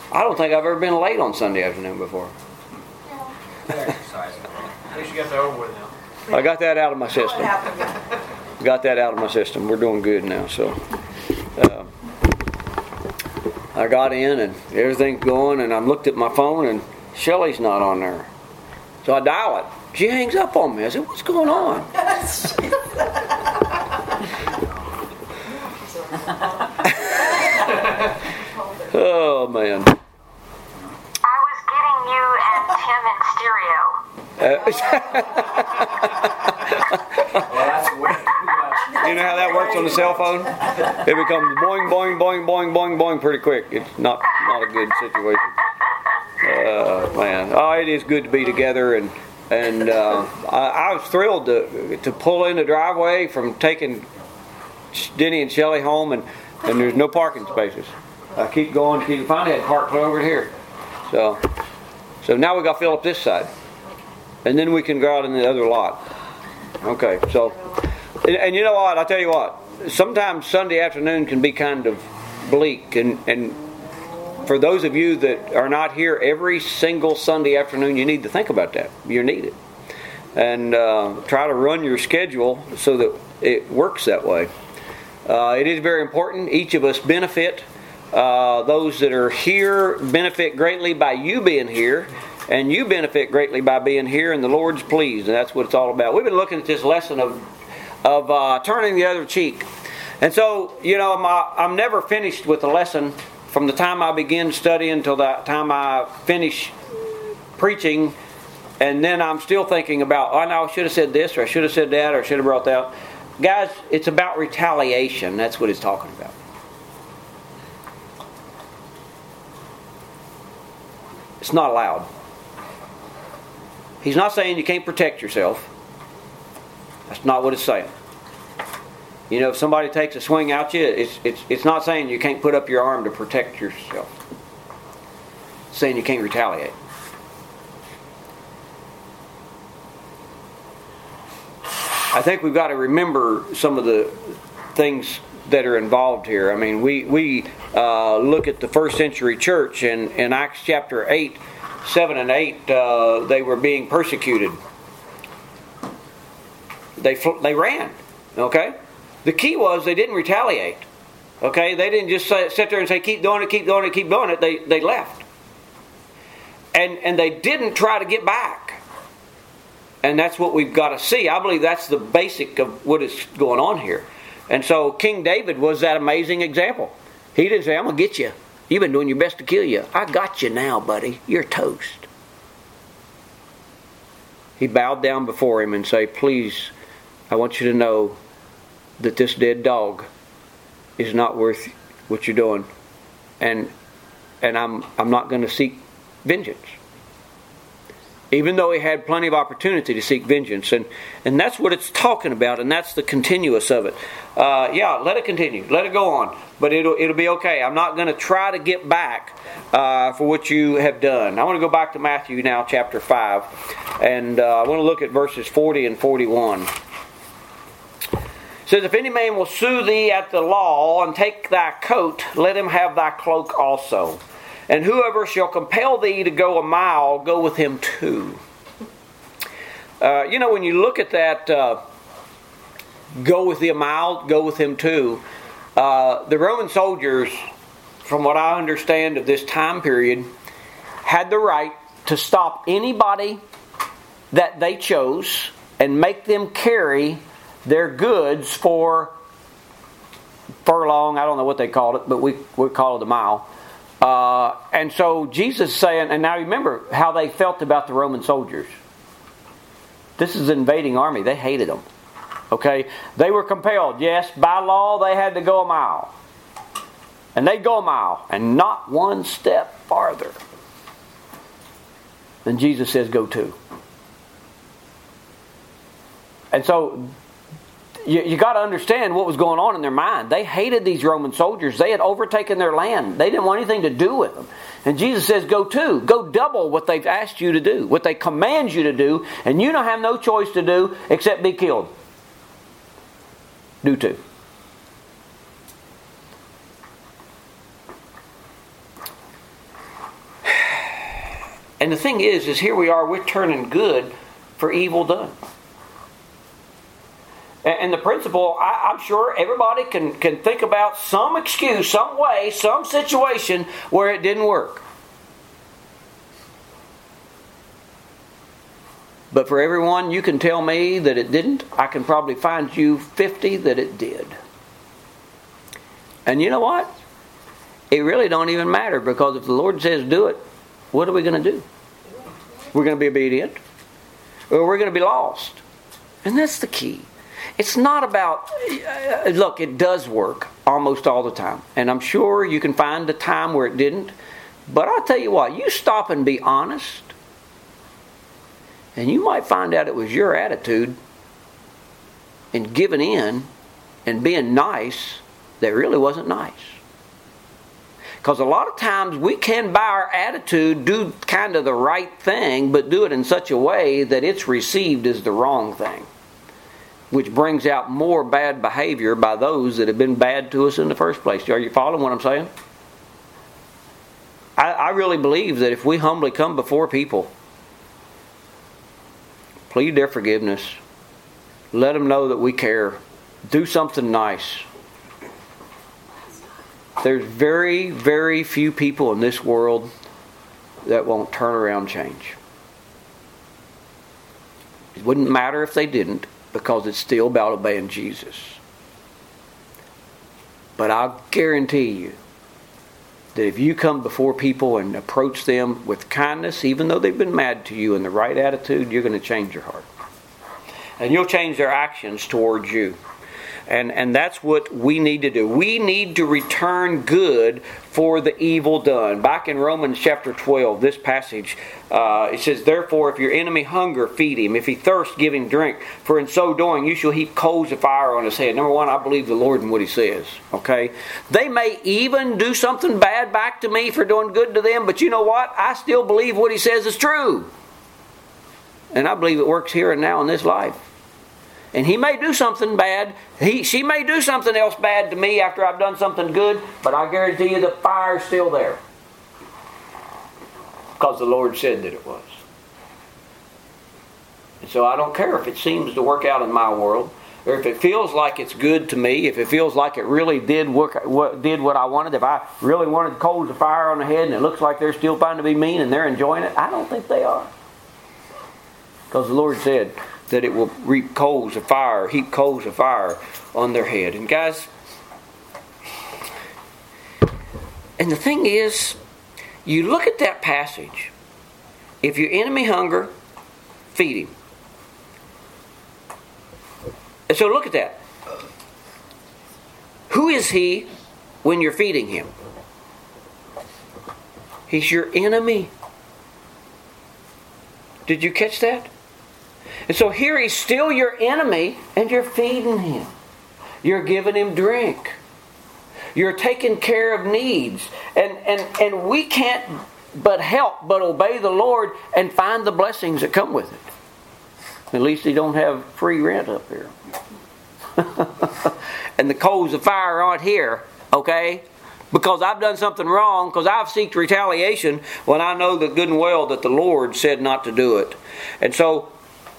I don't think I've ever been late on Sunday afternoon before. Exercising. At least you got that over with now. I got that out of my system. Got that out of my system. We're doing good now. So I got in and everything's going, and I looked at my phone and Shelly's not on there. So I dial it. She hangs up on me. I said, "What's going on?" Oh man. I was getting you and Tim in stereo. You know how that works on the cell phone? It becomes boing, boing, boing, boing, boing, boing pretty quick. It's not a good situation. Man, it is good to be together, and I was thrilled to pull in the driveway from taking Denny and Shelly home, and there's no parking spaces. I keep going, finally had parked over here. So now we got to fill up this side, and then we can go out in the other lot. Okay, so and you know what? I'll tell you what. Sometimes Sunday afternoon can be kind of bleak, and for those of you that are not here every single Sunday afternoon, you need to think about that. You need it, and try to run your schedule so that it works that way. It is very important. Each of us benefit. Those that are here benefit greatly by you being here, and you benefit greatly by being here, and the Lord's pleased, and that's what it's all about. We've been looking at this lesson of turning the other cheek, and so I'm never finished with the lesson from the time I begin studying until the time I finish preaching, and then I'm still thinking about, no, I should have said this, or I should have said that, or I should have brought that. Guys, it's about retaliation. That's what it's talking about. It's not allowed. He's not saying you can't protect yourself. That's not what it's saying. If somebody takes a swing at you, it's not saying you can't put up your arm to protect yourself. It's saying you can't retaliate. I think we've got to remember some of the things that are involved here. I mean, we look at the first century church in Acts chapter 8, 7 and 8, they were being persecuted. They ran, okay? The key was they didn't retaliate, okay? They didn't just sit there and say, keep doing it, keep doing it, keep doing it. They left. And they didn't try to get back. And that's what we've got to see. I believe that's the basic of what is going on here. And so King David was that amazing example. He didn't say, I'm going to get you. You've been doing your best to kill you. I got you now, buddy. You're toast. He bowed down before him and said, please, I want you to know that this dead dog is not worth what you're doing. And I'm not going to seek vengeance. Even though he had plenty of opportunity to seek vengeance. And that's what it's talking about, and that's the continuous of it. Let it continue. Let it go on. But it'll be okay. I'm not going to try to get back for what you have done. I want to go back to Matthew now, chapter 5. And I want to look at verses 40 and 41. It says, if any man will sue thee at the law and take thy coat, let him have thy cloak also. And whoever shall compel thee to go a mile, go with him 2. When you look at that, go with thee a mile, go with him 2. The Roman soldiers, from what I understand of this time period, had the right to stop anybody that they chose and make them carry their goods for furlong. I don't know what they called it, but we call it a mile. And so Jesus is saying, and now remember how they felt about the Roman soldiers. This is an invading army. They hated them. Okay? They were compelled. Yes, by law they had to go a mile. And they'd go a mile and not one step farther. Then Jesus says, go 2. And so you got to understand what was going on in their mind. They hated these Roman soldiers. They had overtaken their land. They didn't want anything to do with them. And Jesus says, go 2. Go double what they've asked you to do, what they command you to do, and you don't have no choice to do except be killed. Do 2. And the thing is here we are, we're turning good for evil done. And the principle, I'm sure everybody can think about some excuse, some way, some situation where it didn't work. But for everyone you can tell me that it didn't, I can probably find you 50 that it did. And you know what? It really don't even matter, because if the Lord says do it, what are we going to do? We're going to be obedient, or we're going to be lost. And that's the key. It's not about, look, it does work almost all the time. And I'm sure you can find a time where it didn't. But I'll tell you what, you stop and be honest, and you might find out it was your attitude and giving in and being nice that really wasn't nice. Because a lot of times we can, by our attitude, do kind of the right thing, but do it in such a way that it's received as the wrong thing, which brings out more bad behavior by those that have been bad to us in the first place. Are you following what I'm saying? I really believe that if we humbly come before people, plead their forgiveness, let them know that we care, do something nice. There's very, very few people in this world that won't turn around and change. It wouldn't matter if they didn't, because it's still about obeying Jesus. But I'll guarantee you that if you come before people and approach them with kindness, even though they've been mad to you, in the right attitude, you're going to change your heart. And you'll change their actions towards you. And that's what we need to do. We need to return good for the evil done. Back in Romans chapter 12, this passage, it says, "Therefore, if your enemy hunger, feed him. If he thirst, give him drink. For in so doing, you shall heap coals of fire on his head." Number one, I believe the Lord in what He says. Okay? They may even do something bad back to me for doing good to them, but you know what? I still believe what He says is true. And I believe it works here and now in this life. And he may do something bad. She may do something else bad to me after I've done something good. But I guarantee you the fire's still there. Because the Lord said that it was. And so I don't care if it seems to work out in my world. Or if it feels like it's good to me. If it feels like it really did what I wanted. If I really wanted coals of fire on the head and it looks like they're still trying to be mean and they're enjoying it. I don't think they are. Because the Lord said that it will heap coals of fire on their head. And guys, and the thing is, you look at that passage. If your enemy hunger, feed him. And so look at that. Who is he when you're feeding him? He's your enemy. Did you catch that? And so here he's still your enemy, and you're feeding him. You're giving him drink. You're taking care of needs. And we can't but help but obey the Lord and find the blessings that come with it. At least he don't have free rent up here. And the coals of fire aren't here, okay? Because I've done something wrong, because I've sought retaliation when I know the good and well that the Lord said not to do it. And so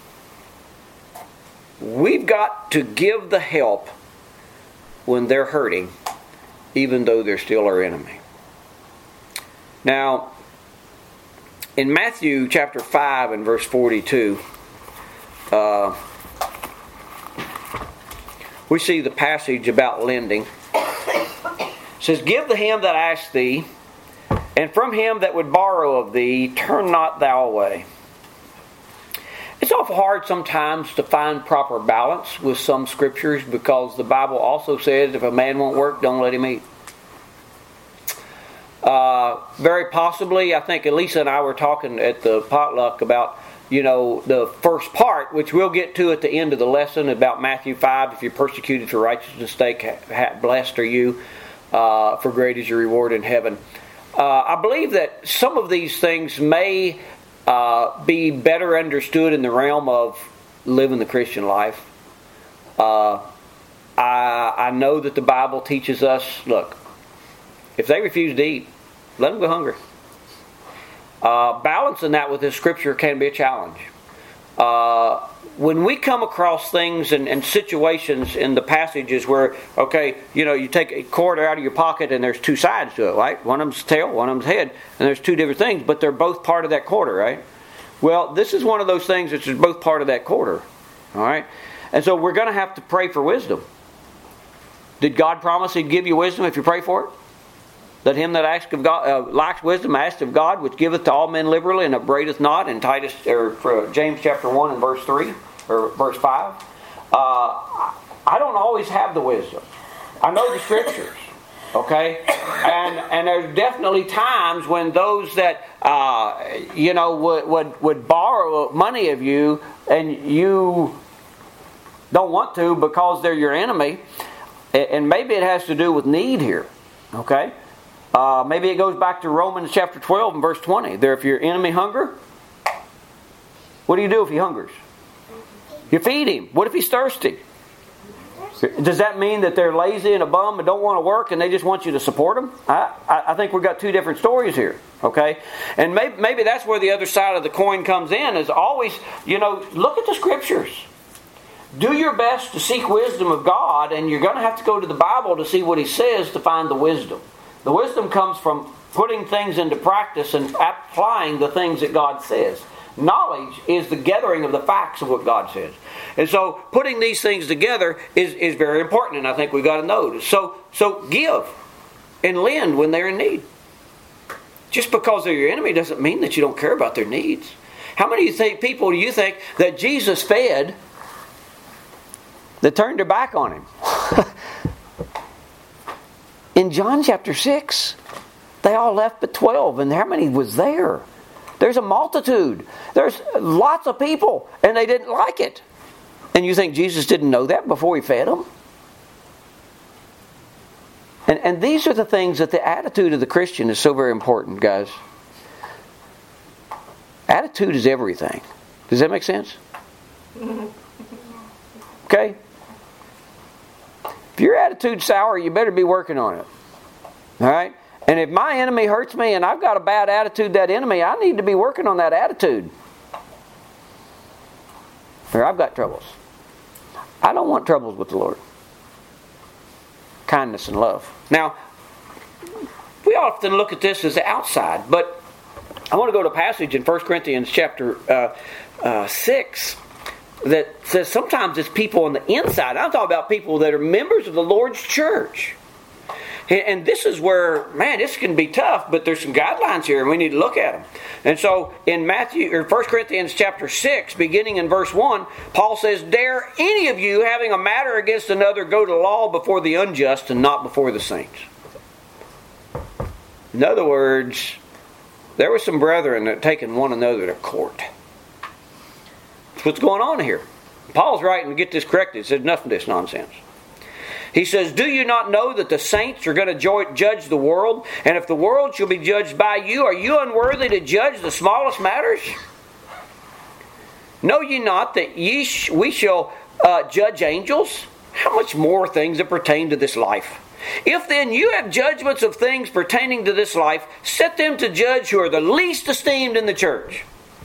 we've got to give the help when they're hurting, even though they're still our enemy. Now, in Matthew chapter 5 and verse 42, we see the passage about lending. It says, "Give to him that asks thee, and from him that would borrow of thee, turn not thou away." It's awful hard sometimes to find proper balance with some scriptures, because the Bible also says if a man won't work, don't let him eat. Very possibly, I think Elisa and I were talking at the potluck about, the first part, which we'll get to at the end of the lesson, about Matthew 5, if you're persecuted for righteousness' sake, blessed are you, for great is your reward in heaven. I believe that some of these things may be better understood in the realm of living the Christian life. I know that the Bible teaches us, look, if they refuse to eat, let them go hungry. balancing that with this scripture can be a challenge. When we come across things and situations in the passages where, okay, you take a quarter out of your pocket and there's two sides to it, right? One of them's tail, one of them's head, and there's two different things, but they're both part of that quarter, right? Well, this is one of those things that's both part of that quarter, all right? And so we're going to have to pray for wisdom. Did God promise He'd give you wisdom if you pray for it? Let him that ask of God, lacks wisdom ask of God, which giveth to all men liberally and upbraideth not. In James chapter 1 and verse 3 or verse 5. I don't always have the wisdom. I know the scriptures, okay, and there's definitely times when those that would borrow money of you and you don't want to because they're your enemy, and maybe it has to do with need here, okay. Maybe it goes back to Romans chapter 12 and verse 20. There, if your enemy hunger, what do you do if he hungers? You feed him. What if he's thirsty? Does that mean that they're lazy and a bum and don't want to work and they just want you to support them? I think we've got two different stories here. Okay? And maybe that's where the other side of the coin comes in, is always, look at the scriptures. Do your best to seek wisdom of God, and you're going to have to go to the Bible to see what He says to find the wisdom. The wisdom comes from putting things into practice and applying the things that God says. Knowledge is the gathering of the facts of what God says. And so putting these things together is very important, and I think we've got to know. So give and lend when they're in need. Just because they're your enemy doesn't mean that you don't care about their needs. How many people do you think that Jesus fed that turned their back on Him? In John chapter 6, they all left but 12. And how many was there? There's a multitude. There's lots of people. And they didn't like it. And you think Jesus didn't know that before He fed them? And these are the things that the attitude of the Christian is so very important, guys. Attitude is everything. Does that make sense? Okay? If your attitude's sour, you better be working on it. Alright? And if my enemy hurts me and I've got a bad attitude, that enemy, I need to be working on that attitude. Or I've got troubles. I don't want troubles with the Lord. Kindness and love. Now, we often look at this as the outside, but I want to go to a passage in 1 Corinthians chapter 6 that says sometimes it's people on the inside. I'm talking about people that are members of the Lord's church. And this is where, this can be tough, but there's some guidelines here and we need to look at them. And so in 1 Corinthians chapter 6, beginning in verse 1, Paul says, "Dare any of you, having a matter against another, go to law before the unjust and not before the saints?" In other words, there were some brethren that had taken one another to court. That's what's going on here. Paul's writing to get this corrected. He says, enough of this nonsense. He says, "Do you not know that the saints are going to judge the world? And if the world shall be judged by you, are you unworthy to judge the smallest matters? Know ye not that we shall judge angels? How much more things that pertain to this life? If then you have judgments of things pertaining to this life, set them to judge who are the least esteemed in the church."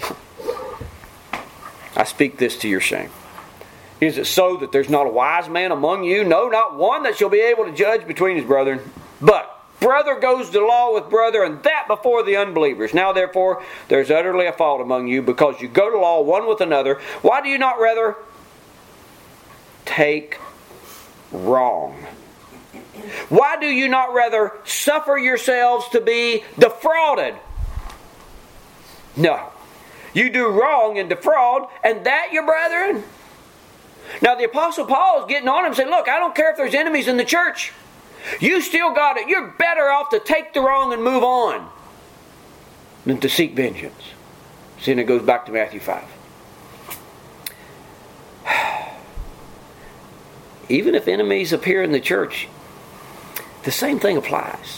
I speak this to your shame. "Is it so that there's not a wise man among you? No, not one that shall be able to judge between his brethren. But brother goes to law with brother, and that before the unbelievers. Now therefore there's utterly a fault among you, because you go to law one with another. Why do you not rather take wrong? Why do you not rather suffer yourselves to be defrauded? No. You do wrong and defraud, and that your brethren?" Now the Apostle Paul is getting on him and saying, look, I don't care if there's enemies in the church. You still got it. You're better off to take the wrong and move on than to seek vengeance. See, and it goes back to Matthew 5. Even if enemies appear in the church, the same thing applies.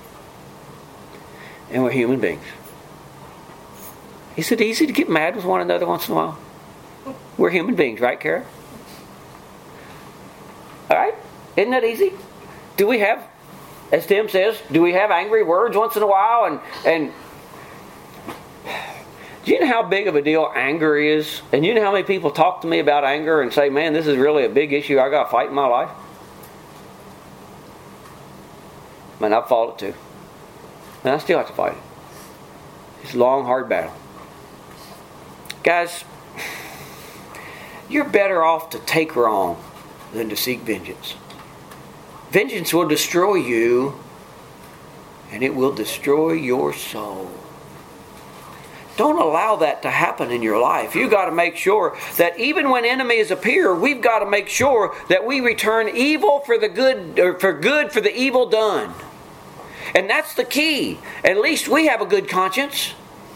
And we're human beings. Is it easy to get mad with one another once in a while? We're human beings, right, Kara? Alright? Isn't that easy? Do we have, as Tim says, do we have angry words once in a while? And Do you know how big of a deal anger is? And you know how many people talk to me about anger and say, man, this is really a big issue I got to fight in my life? Man, I've fought it too. And I still have to fight it. It's a long, hard battle. Guys, you're better off to take wrong than to seek vengeance. Vengeance will destroy you, and it will destroy your soul. Don't allow that to happen in your life. You've got to make sure that even when enemies appear, we've got to make sure that we return evil for the good, or for good for the evil done. And that's the key. At least we have a good conscience.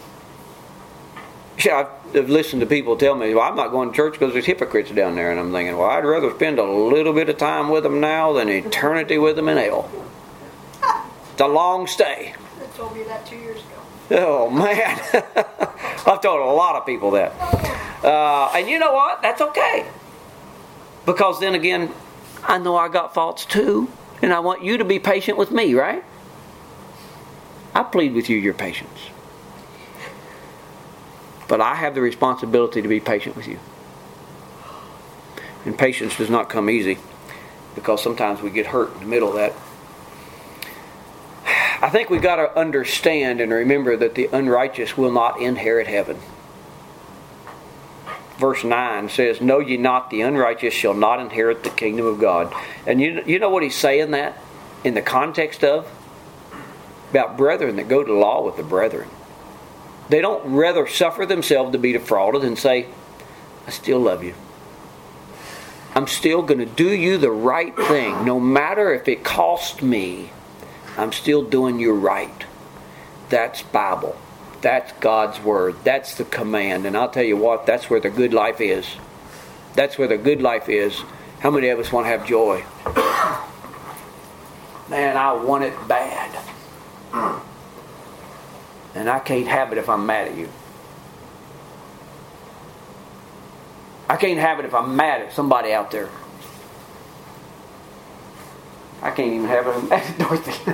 I've listened to people tell me, well, I'm not going to church because there's hypocrites down there. And I'm thinking, well, I'd rather spend a little bit of time with them now than eternity with them in hell. It's a long stay. They told me that 2 years ago. Oh, man. I've told a lot of people that. And you know what? That's okay. Because then again, I know I got faults too. And I want you to be patient with me, right? I plead with you your patience. But I have the responsibility to be patient with you. And patience does not come easy, because sometimes we get hurt in the middle of that. I think we've got to understand and remember that the unrighteous will not inherit heaven. Verse 9 says, know ye not the unrighteous shall not inherit the kingdom of God. And you know what he's saying that in the context of? About brethren that go to law with the brethren. They don't rather suffer themselves to be defrauded and say, I still love you. I'm still going to do you the right thing. No matter if it costs me, I'm still doing you right. That's Bible. That's God's Word. That's the command. And I'll tell you what, that's where the good life is. That's where the good life is. How many of us want to have joy? Man, I want it bad. And I can't have it if I'm mad at you. I can't have it if I'm mad at somebody out there. I can't even have it if I'm mad at Dorothy.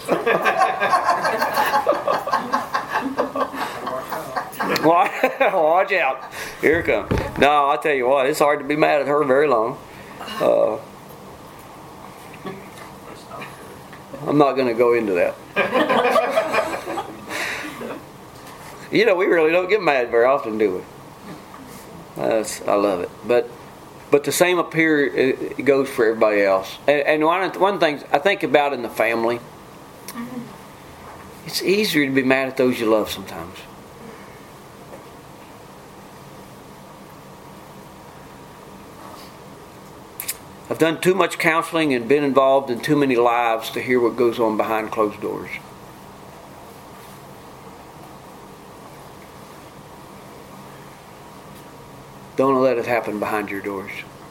Watch out. Here it comes. No, I'll tell you what, it's hard to be mad at her very long. I'm not going to go into that. You know, we really don't get mad very often, do we? I love it. But the same up here, it goes for everybody else. And one thing I think about in the family, it's easier to be mad at those you love sometimes. I've done too much counseling and been involved in too many lives to hear what goes on behind closed doors. Don't let it happen behind your doors.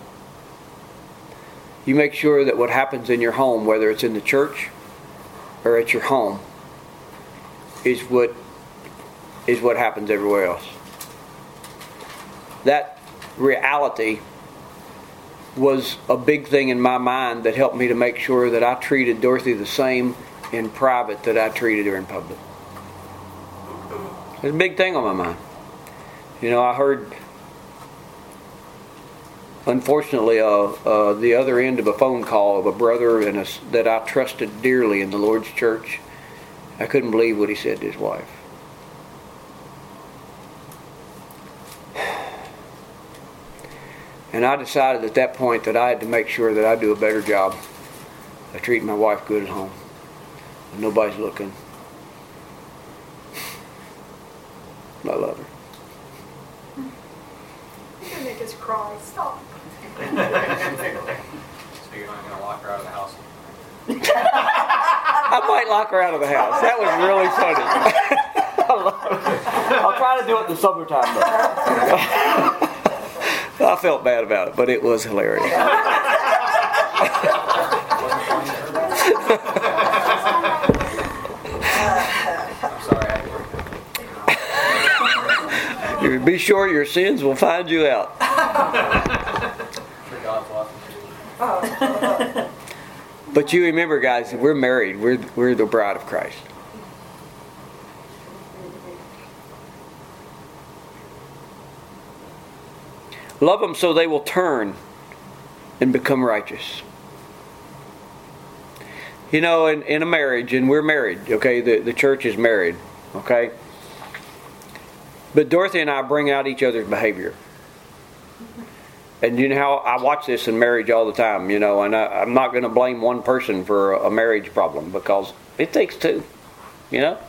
You make sure that what happens in your home, whether it's in the church or at your home, is what happens everywhere else. That reality was a big thing in my mind that helped me to make sure that I treated Dorothy the same in private that I treated her in public. It's a big thing on my mind. You know, I heard, unfortunately, the other end of a phone call of a brother that I trusted dearly in the Lord's church. I couldn't believe what he said to his wife. And I decided at that point that I had to make sure that I do a better job of treating my wife good at home. And nobody's looking. I love her. You're going to make us cry. Stop. So you're not going to lock her out of the house? I might lock her out of the house. That was really funny. I'll try to do it in the summertime though. I felt bad about it, but it was hilarious. I'm sorry, I had to work. Be sure your sins will find you out. For God's watching. But you remember, guys, we're married. We're the bride of Christ. Love them so they will turn and become righteous. You know, in a marriage, and we're married, okay? The church is married, okay? But Dorothy and I bring out each other's behavior. And you know how I watch this in marriage all the time, you know, and I'm not going to blame one person for a marriage problem because it takes two, you know.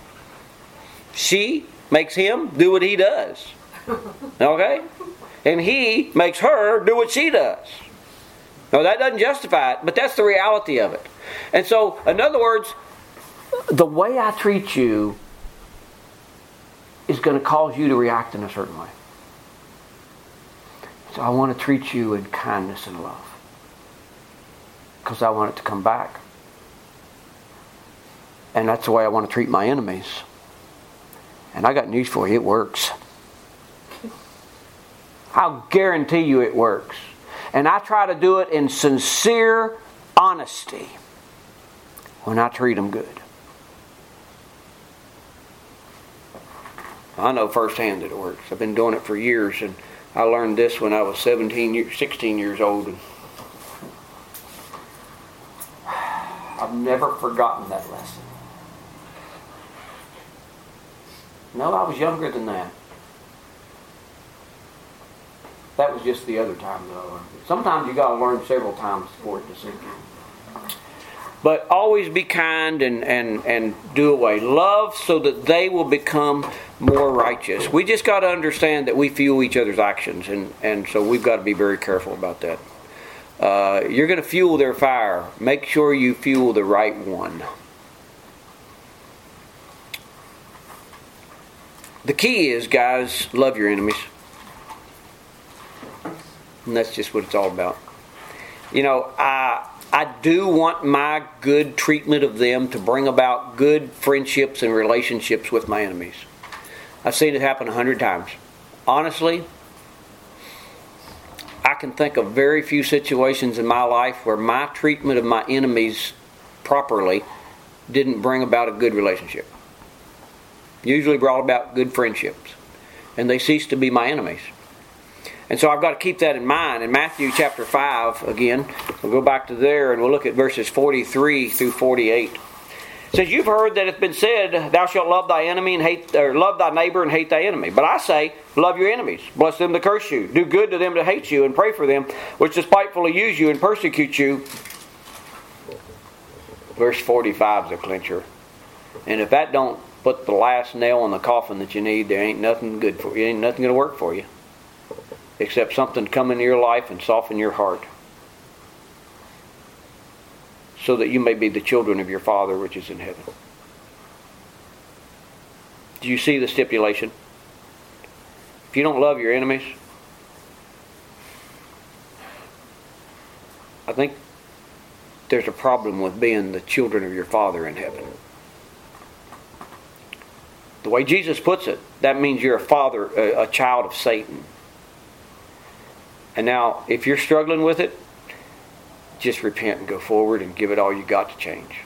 She makes him do what he does, okay? And he makes her do what she does. Now that doesn't justify it, but that's the reality of it. And so, in other words, the way I treat you is going to cause you to react in a certain way. So I want to treat you in kindness and love. Because I want it to come back. And that's the way I want to treat my enemies. And I got news for you, it works. I'll guarantee you it works. And I try to do it in sincere honesty when I treat them good. I know firsthand that it works. I've been doing it for years, and I learned this when I was 16 years old. And I've never forgotten that lesson. No, I was younger than that. That was just the other time that I learned it. Sometimes you got to learn several times for it to sink in. But always be kind and do away. Love so that they will become more righteous. We just got to understand that we fuel each other's actions. And so we've got to be very careful about that. You're going to fuel their fire. Make sure you fuel the right one. The key is, guys, love your enemies. And that's just what it's all about. You know, I do want my good treatment of them to bring about good friendships and relationships with my enemies. I've seen it happen 100 times. Honestly, I can think of very few situations in my life where my treatment of my enemies properly didn't bring about a good relationship. Usually brought about good friendships. And they ceased to be my enemies. And so I've got to keep that in mind. In Matthew chapter 5, again, we'll go back to there and we'll look at verses 43 through 48. It says, "You've heard that it's been said, thou shalt love thy enemy and hate, or love thy neighbor and hate thy enemy. But I say, love your enemies, bless them that curse you, do good to them that hate you, and pray for them which despitefully use you and persecute you." Verse 45 is a clincher. And if that don't put the last nail in the coffin that you need, there ain't nothing good for you. Ain't nothing going to work for you. Except something to come into your life and soften your heart. So that you may be the children of your Father which is in heaven. Do you see the stipulation? If you don't love your enemies, I think there's a problem with being the children of your Father in heaven. The way Jesus puts it, that means you're a child of Satan. And now, if you're struggling with it, just repent and go forward and give it all you got to change.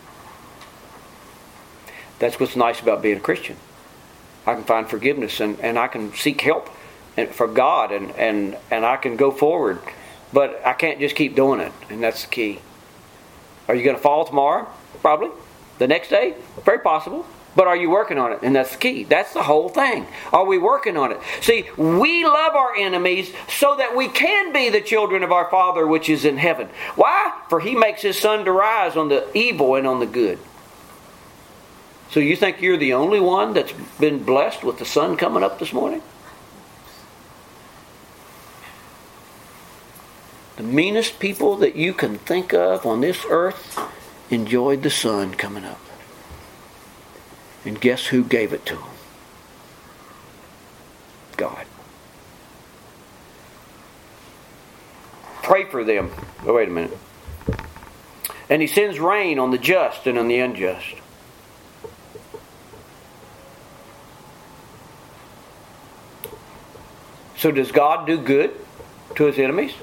That's what's nice about being a Christian. I can find forgiveness and I can seek help from God and I can go forward. But I can't just keep doing it, and that's the key. Are you going to fall tomorrow? Probably. The next day? Very possible. But are you working on it? And that's the key. That's the whole thing. Are we working on it? See, we love our enemies so that we can be the children of our Father which is in heaven. Why? For He makes His sun to rise on the evil and on the good. So you think you're the only one that's been blessed with the sun coming up this morning? The meanest people that you can think of on this earth enjoyed the sun coming up. And guess who gave it to them? God. Pray for them. Oh, wait a minute. And He sends rain on the just and on the unjust. So does God do good to His enemies?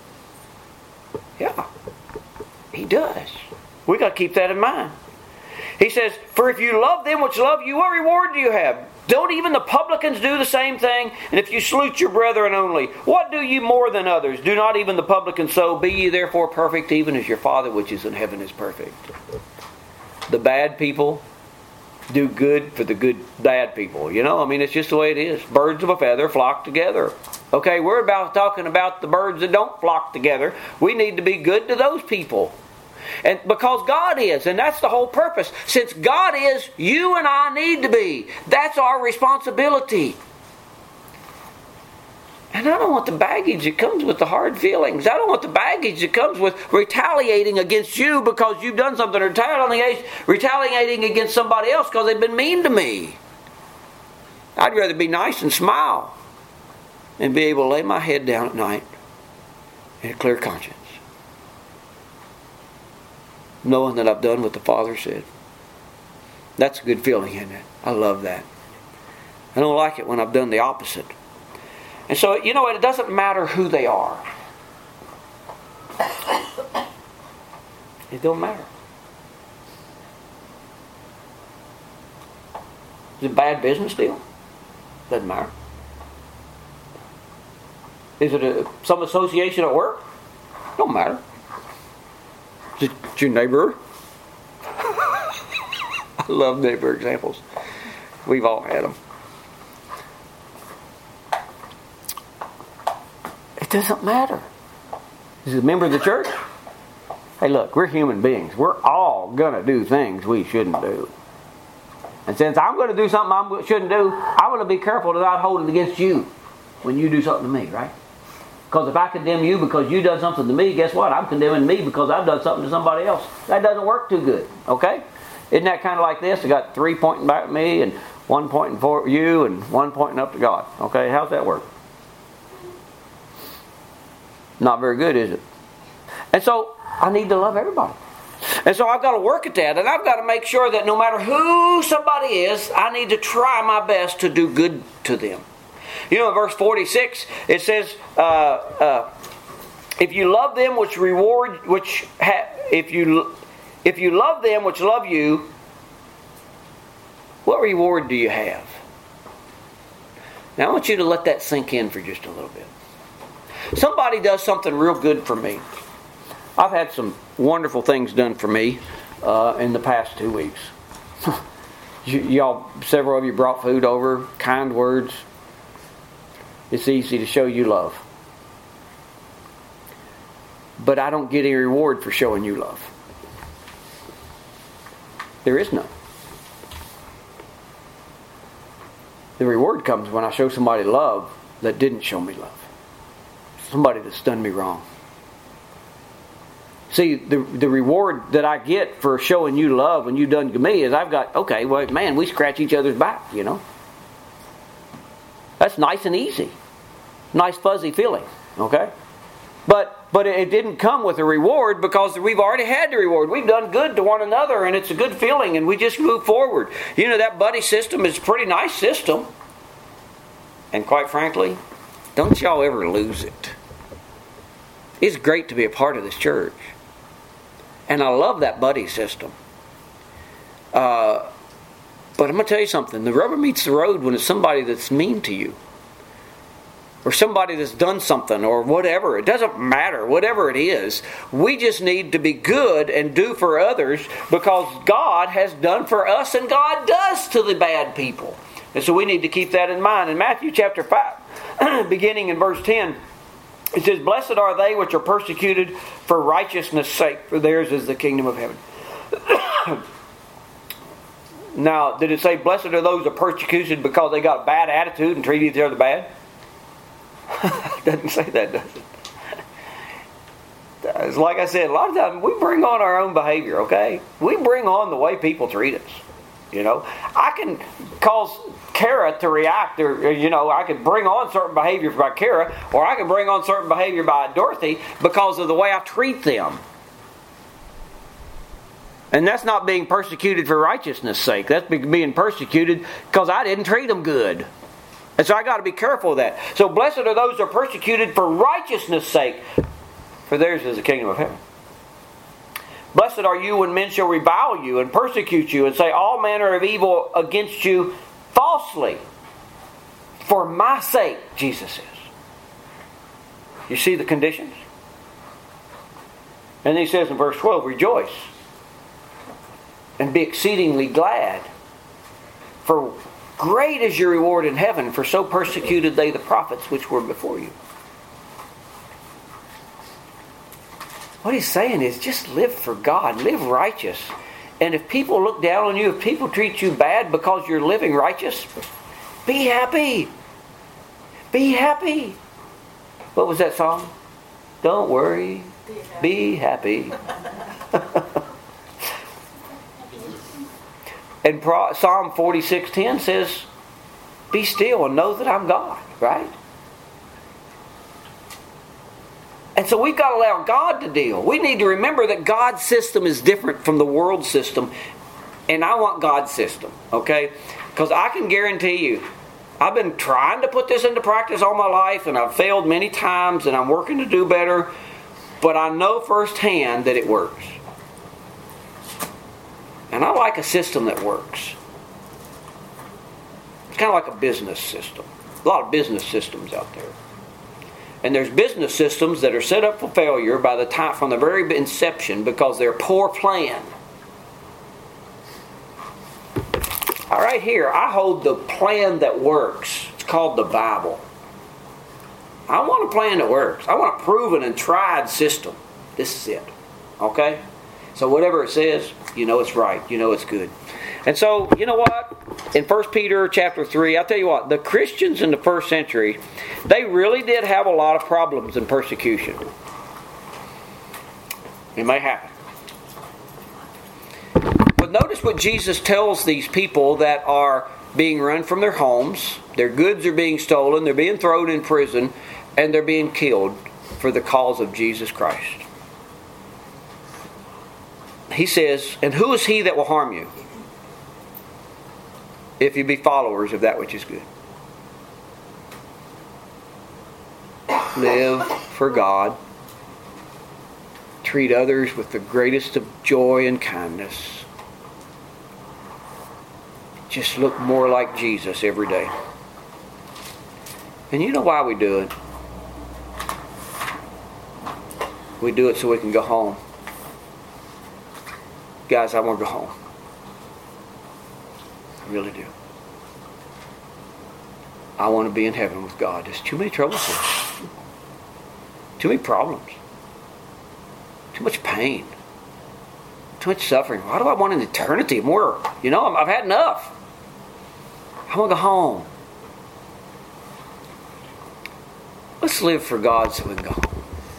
Yeah. He does. We got to keep that in mind. He says, for if you love them which love you, what reward do you have? Don't even the publicans do the same thing? And if you salute your brethren only, what do you more than others? Do not even the publicans so? Be ye therefore perfect, even as your Father which is in heaven is perfect. The bad people do good for the good bad people. You know, I mean, it's just the way it is. Birds of a feather flock together. Okay, we're talking about the birds that don't flock together. We need to be good to those people. And because God is, and that's the whole purpose. Since God is, you and I need to be. That's our responsibility. And I don't want the baggage that comes with the hard feelings. I don't want the baggage that comes with retaliating against you because you've done something, or retaliating against somebody else because they've been mean to me. I'd rather be nice and smile and be able to lay my head down at night in a clear conscience, knowing that I've done what the Father said. That's a good feeling, isn't it? I love that. I don't like it when I've done the opposite. And so, you know what? It doesn't matter who they are. It don't matter. Is it a bad business deal? Doesn't matter. Is it some association at work? Don't matter. Is it your neighbor? I love neighbor examples. We've all had them. It doesn't matter. Is it a member of the church? Hey, look, we're human beings. We're all going to do things we shouldn't do. And since I'm going to do something I shouldn't do, I'm going to be careful to not hold it against you when you do something to me, right? Because if I condemn you because you done something to me, guess what? I'm condemning me because I've done something to somebody else. That doesn't work too good, okay? Isn't that kind of like this? I got 3 pointing back at me and 1 pointing for you and 1 pointing up to God. Okay, how's that work? Not very good, is it? And so I need to love everybody. And so I've got to work at that, and I've got to make sure that no matter who somebody is, I need to try my best to do good to them. You know, in verse 46, it says, if you love them which reward, if you love them which love you, what reward do you have? Now I want you to let that sink in for just a little bit. Somebody does something real good for me. I've had some wonderful things done for me in the past 2 weeks. Y'all, several of you brought food over, kind words. It's easy to show you love. But I don't get any reward for showing you love. There is none. The reward comes when I show somebody love that didn't show me love. Somebody that's done me wrong. See, the reward that I get for showing you love when you've done to me is I've got, okay, well, man, we scratch each other's back, you know. That's nice and easy. Nice fuzzy feeling, okay? But it didn't come with a reward because we've already had the reward. We've done good to one another and it's a good feeling and we just move forward. You know, that buddy system is a pretty nice system. And quite frankly, don't y'all ever lose it. It's great to be a part of this church. And I love that buddy system. But I'm going to tell you something. The rubber meets the road when it's somebody that's mean to you. Or somebody that's done something or whatever. It doesn't matter. Whatever it is. We just need to be good and do for others because God has done for us and God does to the bad people. And so we need to keep that in mind. In Matthew chapter 5, beginning in verse 10, it says, blessed are they which are persecuted for righteousness' sake, for theirs is the kingdom of heaven. Now, did it say blessed are those who are persecuted because they got a bad attitude and treated each other bad? It doesn't say that, does it? It's like I said, a lot of times we bring on our own behavior, okay? We bring on the way people treat us. You know, I can cause Kara to react, or you know, I could bring on certain behavior by Kara, or I can bring on certain behavior by Dorothy because of the way I treat them. And that's not being persecuted for righteousness' sake. That's being persecuted because I didn't treat them good. And so I got to be careful of that. So blessed are those who are persecuted for righteousness' sake, for theirs is the kingdom of heaven. Blessed are you when men shall revile you and persecute you and say all manner of evil against you falsely. For my sake, Jesus says. You see the conditions? And he says in verse 12, rejoice and be exceedingly glad. For great is your reward in heaven, for so persecuted they the prophets which were before you. What he's saying is just live for God. Live righteous. And if people look down on you, if people treat you bad because you're living righteous, be happy. Be happy. What was that song? Don't worry. Be happy. And Psalm 46:10 says, be still and know that I'm God. Right? And so we've got to allow God to deal. We need to remember that God's system is different from the world system. And I want God's system. Okay? Because I can guarantee you, I've been trying to put this into practice all my life, and I've failed many times, and I'm working to do better. But I know firsthand that it works. And I like a system that works. It's kind of like a business system. A lot of business systems out there. And there's business systems that are set up for failure by the time from the very inception because they're poor plan. All right, here I hold the plan that works. It's called the Bible. I want a plan that works. I want a proven and tried system. This is it. Okay? So whatever it says, you know it's right. You know it's good. And so, you know what? In 1 Peter chapter 3, I'll tell you what, the Christians in the first century, they really did have a lot of problems and persecution. It may happen. But notice what Jesus tells these people that are being run from their homes. Their goods are being stolen. They're being thrown in prison. And they're being killed for the cause of Jesus Christ. He says, and who is he that will harm you? If you be followers of that which is good. Live for God. Treat others with the greatest of joy and kindness. Just look more like Jesus every day. And you know why we do it? We do it so we can go home. Guys, I want to go home. I really do. I want to be in heaven with God. There's too many troubles here. Too many problems. Too much pain. Too much suffering. Why do I want an eternity more? You know, I've had enough. I want to go home. Let's live for God so we can go home.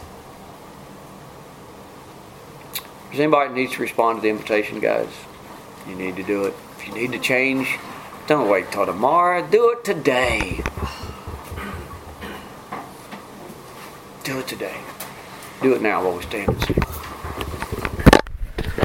If there's anybody that needs to respond to the invitation, guys, you need to do it. If you need to change, don't wait till tomorrow. Do it today. Do it today. Do it now while we stand and sing.